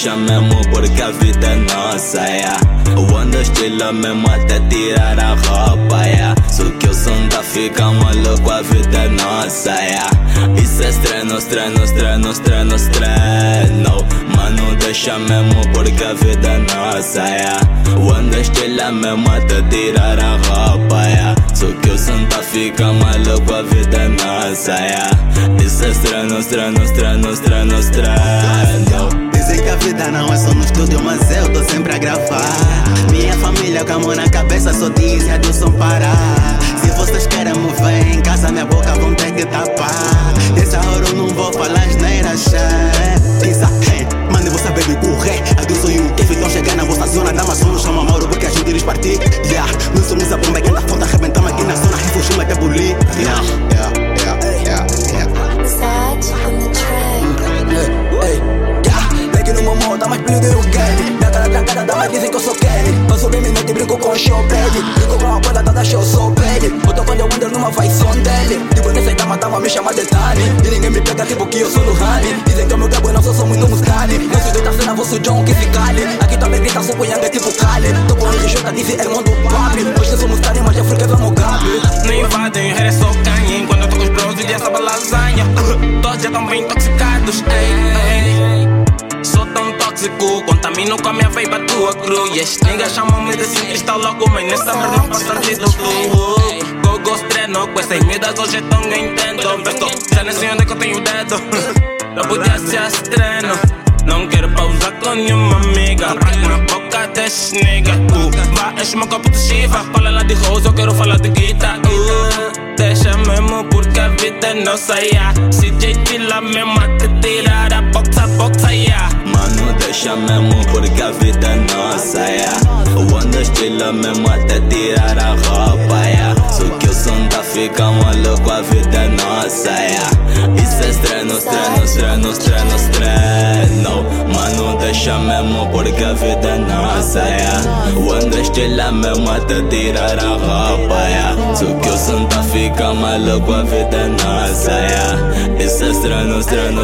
deixa mesmo porque a vida é nossa, yeah. O ando estilo mesmo até tirar a roupa, yeah. Só que o som tá fica maluco, a vida é nossa, yeah. Isso é estreno. Mano, deixa mesmo porque a vida é nossa, yeah. O ando estilo mesmo até tirar a roupa, yeah. Só que o som tá fica maluco, a vida é nossa, yeah. Isso é estreno. Dizem que a vida não é só no estúdio, mas eu tô sempre a gravar. Minha família com a mão na cabeça só diz é do som parar. Se vocês querem me ver em casa, minha boca vão ter que tapar. Dessa hora eu não vou falar asneira, chefe. Mano, eu vou saber me correr. A do sonho, que então chegar na vossa zona da Amazonas, chama Mauro porque a gente eles partir. Yeah, não somos a bomba que anda fonte, arrebentamos aqui na zona, Hiroshima até bulir. Yeah. Dá mais brilho de um Kelly. Minha cara trancada dá mais dizem que eu sou Kelly. Passo bem minha mente, brinco com o show baby. Brinco com a bola da show, sou baby. Botou quando eu ando numa faição dele. Tipo nessa dama tava me chama de Tani. E ninguém me pega tipo que eu sou do Honey. Dizem que eu meu cabo e não sou muito muscali. Não sou doida cena, vou sou John que se cale. Aqui também grita, sou cunhanga tipo Cali. Tô com ele junta, disse irmão do papi. Hoje somos Tani, mas já fui que vamos gabi. Não invadem, é só canhem. Quando eu tô com os bros, o dia sabe lasanha. Todos já tão bem intoxicados, ei. Sou tão tóxico, contamino com a minha vibe, a tua cruz. Yes, niggas chamam-me de simples, tá logo, mas nessa merda não passa sentido tu. Go estreno, com essas miúdas hoje é tão entendo. Vesto, já nem sei onde é que eu tenho o dedo. Eu podia ser estreno. Não quero pausar com nenhuma amiga. Na boca desse nigga. Vai encher meu copo de chiva. Fala lá de rosa, eu quero falar de guitarra. Deixa mesmo porque a vida é nossa, yeah. CJ Tila mesmo até tirar a boxa, yeah. Mano, deixa mesmo porque a vida é nossa, yeah. O ando estilo mesmo até tirar a roupa, yeah. Só que o som tá fica maluco, a vida é nossa, yeah. Isso é estreno. Mano, deixa mesmo porque a vida é nossa, yeah. O ando estilo mesmo até tirar a roupa, yeah. Só que o som tá fica maluco, a vida é nossa, yeah. Isso é estreno.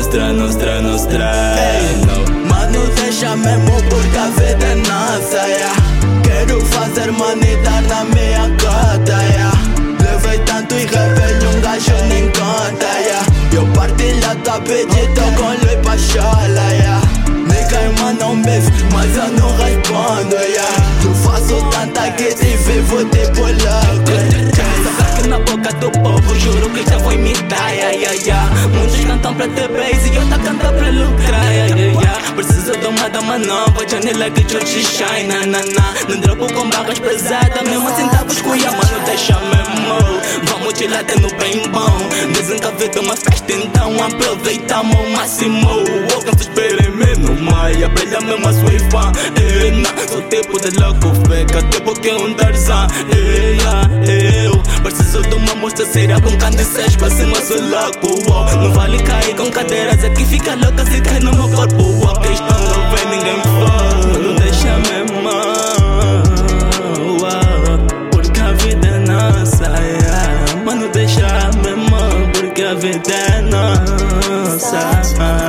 Mano, deixa mesmo porque a vida é nossa, yeah. Quero fazer money, dar na minha cota, yeah. Levei tanto e revelho, um gajo nem conta, yeah. Eu partilho a tua pedi, tô com luz pra chola, yeah. Nigga, irmã, não me mas eu não respondo, yeah. Eu faço tanta que te vivo tipo louco. Saque na boca do povo, juro que já vou imitar, yeah. Muitos cantam pra ter base e eu tá cantando pra lucrar, yeah. Preciso de uma dama nova, janela que George shine, Não dropo com barras pesadas, mesmo assim tá buscuia, mano, deixa mesmo. Vamos tirar no bem bom. Dizem que a vida é uma festa, então aproveitamos ao máximo. O canto espera em mim no maio, brilha mesmo a sua irmã. Sou tipo de louco, feca, tipo que um Tarzan. Eu preciso de uma moça séria com candices pra cima, sou louco. Não vale cair com cadeiras, aqui fica louca se cai no meu corpo. A questão não vem ninguém for, não deixa mesmo. Porque a vida é nossa, yeah. Mano, deixa mesmo, porque a vida é nossa,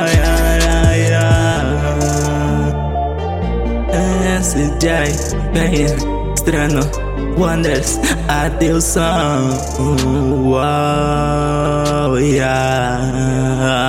SJ, bem estranho, Wonders, adeus, yeah.